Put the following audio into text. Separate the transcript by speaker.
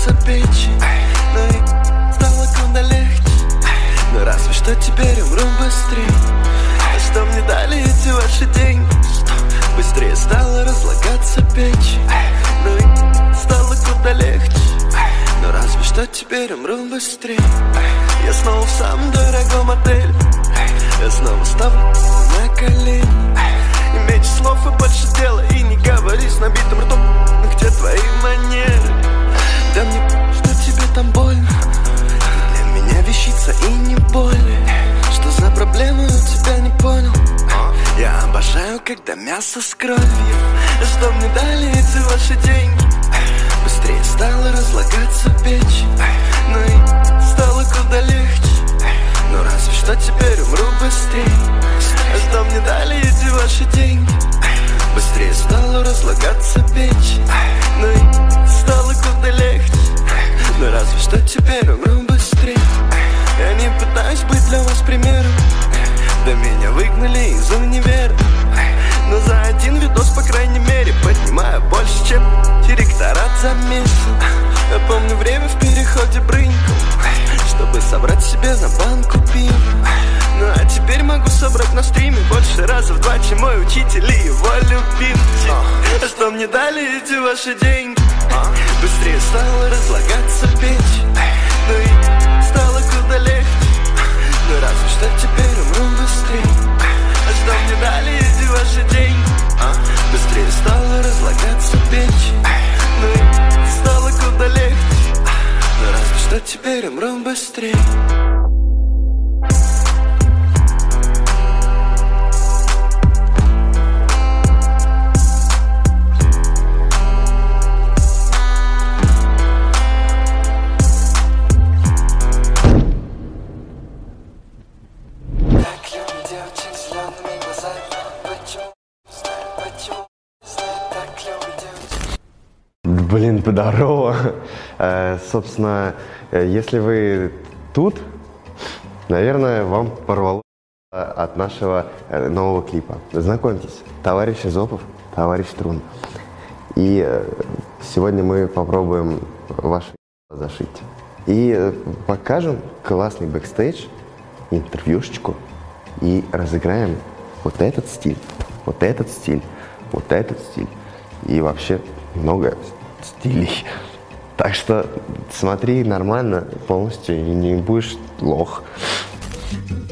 Speaker 1: разлагаться печень. Но и стало куда легче. Но разве что теперь умру быстрее. А что мне дали эти ваши деньги? Быстрее стало разлагаться печень. Но и стало куда легче. Но разве что теперь умру быстрее. Я снова в самом дорогом отеле. Я снова ставлю на колени. И меньше слов и больше дела. И не говори с набитым ртом. Ну где твои манеры? Да мне что тебе там больно? Ты для меня вещица и не более. Что за проблемы у тебя, не понял? Я обожаю, когда мясо с кровью. Что мне дали эти ваши деньги? Быстрее стало разлагаться печень. Ну и стало куда легче. Но разве что теперь умру быстрее. Что мне дали эти ваши деньги? Быстрее стало разлагаться печень. Ну и стало куда легче. Но разве что теперь умру быстрее. Я не пытаюсь быть для вас примером. Да меня выгнали из универа. Но за один видос, по крайней мере, поднимаю больше, чем директорат за месяц. Я помню время в переходе брынькал, чтобы собрать себе на банку пива. Ну а теперь могу собрать на стриме больше раза в 2, чем мой учитель и его любимчик. Что мне дали эти ваши деньги? Быстрее стало разлагаться печень. Ну и стало куда легче. Но разве что теперь умру быстрее. А что мне дали эти ваши деньги? Быстрее стало разлагаться печень. Ну и стало куда легче. Но разве что теперь умру быстрее.
Speaker 2: Блин, здорово. Собственно, если вы тут, наверное, вам порвало от нашего нового клипа. Знакомьтесь, товарищ Изопов, товарищ Трун. И сегодня мы попробуем ваше зашить. И покажем классный бэкстейдж, интервьюшечку. И разыграем вот этот стиль, вот этот стиль, вот этот стиль. И вообще много стилей. Так что смотри нормально полностью и не будешь лох.